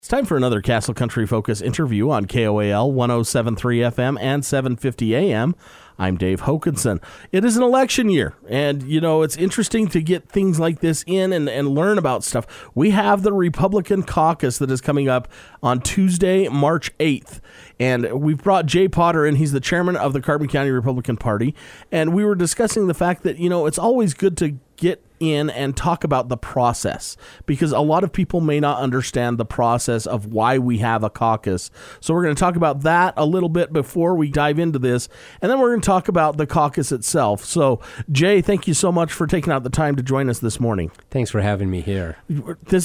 It's time for another Castle Country Focus interview on KOAL 107.3 FM and 750 AM. I'm Dave Hokanson. It is an election year, and, it's interesting to get things like this in and learn about stuff. We have the Republican caucus that is coming up on Tuesday, March 8th, and we've brought Jay Potter in. He's the chairman of the Carbon County Republican Party, and we were discussing the fact that, it's always good to get in and talk about the process, because a lot of people may not understand the process of why we have a caucus. So we're going to talk about that a little bit before we dive into this, and then we're going to talk about the caucus itself. So, Jay, thank you so much for taking out the time to join us this morning. Thanks for having me here. This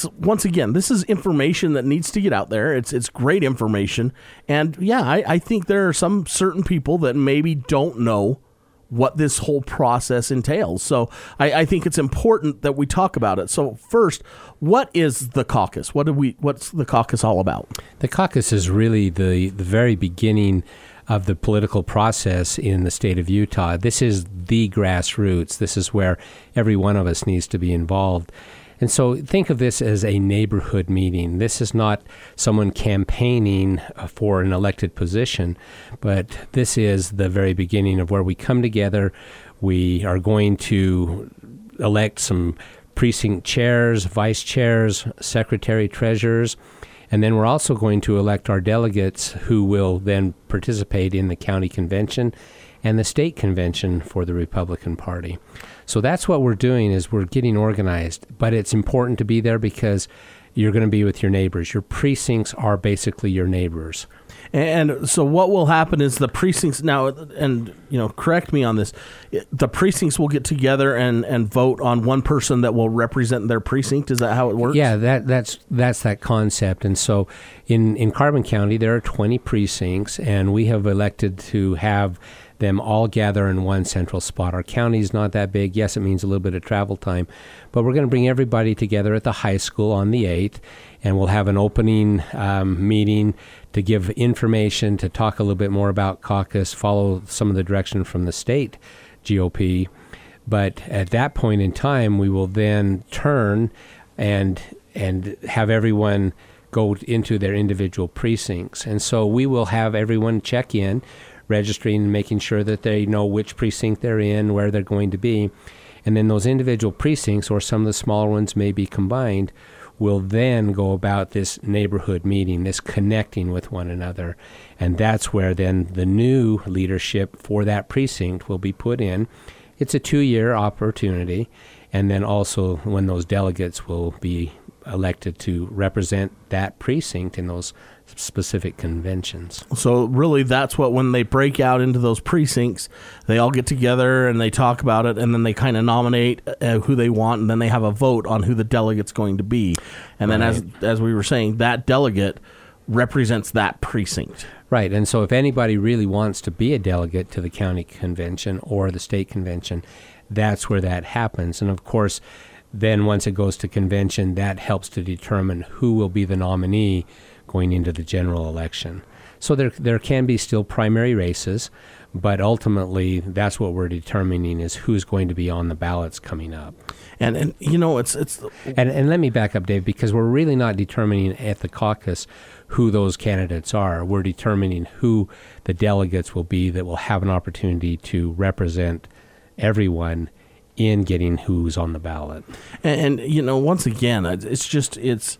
is information that needs to get out there. It's great information, and I think there are some certain people that maybe don't know what this whole process entails. So I think it's important that we talk about it. So first, what is the caucus? What's the caucus all about? The caucus is really the very beginning of the political process in the state of Utah. This is the grassroots. This is where every one of us needs to be involved. And so think of this as a neighborhood meeting. This is not someone campaigning for an elected position, but this is the very beginning of where we come together. We are going to elect some precinct chairs, vice chairs, secretary, treasurers, and then we're also going to elect our delegates who will then participate in the county convention and the state convention for the Republican Party. So that's what we're doing, is we're getting organized. But it's important to be there because you're going to be with your neighbors. Your precincts are basically your neighbors. And so what will happen is the precincts now, and correct me on this, the precincts will get together and vote on one person that will represent their precinct. Is that how it works? Yeah, that's that concept. And so in Carbon County, there are 20 precincts, and we have elected to have them all gather in one central spot. Our county is not that big. Yes, it means a little bit of travel time, but we're going to bring everybody together at the high school on the 8th, and we'll have an opening meeting to give information, to talk a little bit more about caucus, follow some of the direction from the state GOP. But at that point in time, we will then turn and have everyone go into their individual precincts. And so we will have everyone check in, registering and making sure that they know which precinct they're in, where they're going to be. And then those individual precincts, or some of the smaller ones may be combined, will then go about this neighborhood meeting, this connecting with one another. And that's where then the new leadership for that precinct will be put in. It's a 2-year opportunity. And then also when those delegates will be elected to represent that precinct in those specific conventions. So really that's when they break out into those precincts, they all get together and they talk about it, and then they kind of nominate who they want, and then they have a vote on who the delegate's going to be. And then as we were saying, that delegate represents that precinct. Right. And so if anybody really wants to be a delegate to the county convention or the state convention, that's where that happens. And of course, then once it goes to convention, that helps to determine who will be the nominee going into the general election. So there can be still primary races, but ultimately that's what we're determining, is who's going to be on the ballots coming up. And it's and let me back up, Dave, because we're really not determining at the caucus who those candidates are. We're determining who the delegates will be that will have an opportunity to represent everyone in getting who's on the ballot. And once again, it's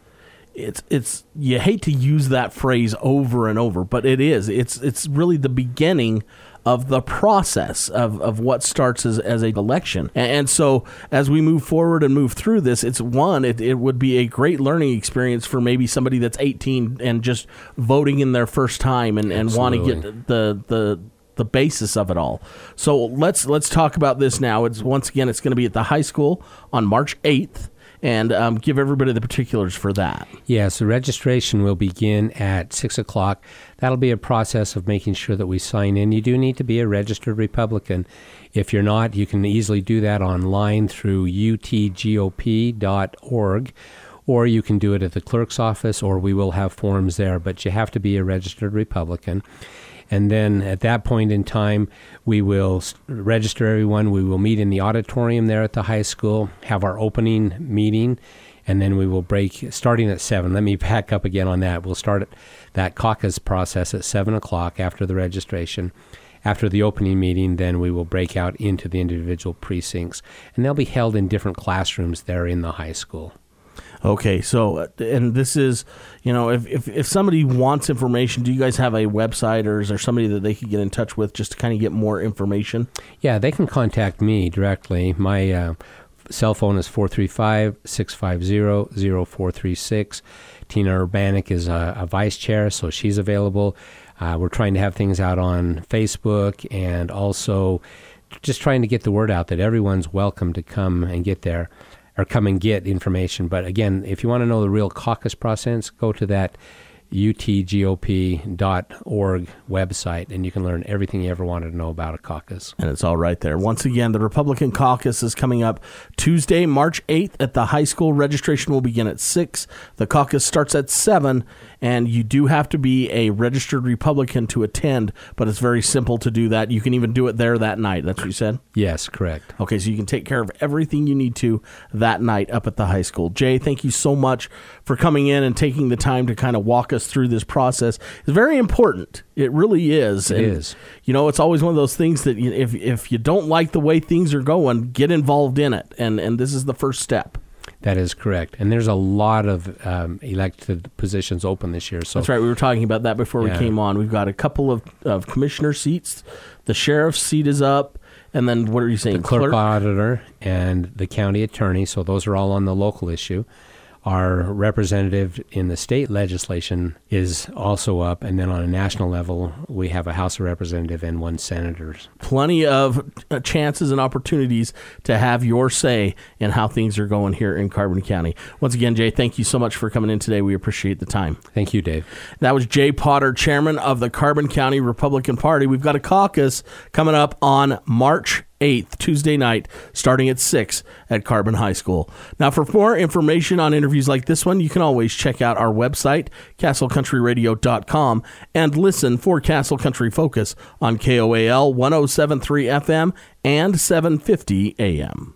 you hate to use that phrase over and over, but it's really the beginning of the process of what starts as a election. And so as we move forward and move through this, it would be a great learning experience for maybe somebody that's 18 and just voting in their first time and want to get the basis of it all. So let's talk about this now. It's going to be at the high school on March 8th. And give everybody the particulars for that. Yes, the registration will begin at 6 o'clock. That'll be a process of making sure that we sign in. You do need to be a registered Republican. If you're not, you can easily do that online through utgop.org, or you can do it at the clerk's office, or we will have forms there, but you have to be a registered Republican. And then at that point in time, we will register everyone. We will meet in the auditorium there at the high school, have our opening meeting, and then we will break starting at 7. Let me back up again on that. We'll start that caucus process at 7 o'clock after the registration. After the opening meeting, then we will break out into the individual precincts, and they'll be held in different classrooms there in the high school. Okay, so, and this is, if somebody wants information, do you guys have a website, or is there somebody that they could get in touch with just to kind of get more information? Yeah, they can contact me directly. My cell phone is 435-650-0436. Tina Urbanik is a vice chair, so she's available. We're trying to have things out on Facebook, and also just trying to get the word out that everyone's welcome to come and get there, or come and get information. But again, if you want to know the real caucus process, go to that utgop.org website, and you can learn everything you ever wanted to know about a caucus. And it's all right there. Once again, the Republican caucus is coming up Tuesday, March 8th at the high school. Registration will begin at 6. The caucus starts at 7, and you do have to be a registered Republican to attend, but it's very simple to do that. You can even do it there that night. That's what you said? Yes, correct. Okay, so you can take care of everything you need to that night up at the high school. Jay, thank you so much for coming in and taking the time to kind of walk us through this process. It's very important. It really is. It is. It's always one of those things that if you don't like the way things are going, get involved in it. And this is the first step. That is correct. And there's a lot of elected positions open this year. So that's right. We were talking about that before we came on. We've got a couple of commissioner seats. The sheriff's seat is up. And then what are you saying? The clerk auditor and the county attorney. So those are all on the local issue. Our representative in the state legislation is also up, and then on a national level, we have a House of Representative and 1 senator. Plenty of chances and opportunities to have your say in how things are going here in Carbon County. Once again, Jay, thank you so much for coming in today. We appreciate the time. Thank you, Dave. That was Jay Potter, chairman of the Carbon County Republican Party. We've got a caucus coming up on March 8th, Tuesday night, starting at 6 at Carbon High School. Now, for more information on interviews like this one, you can always check out our website, castlecountryradio.com, and listen for Castle Country Focus on KOAL 107.3 FM and 750 AM.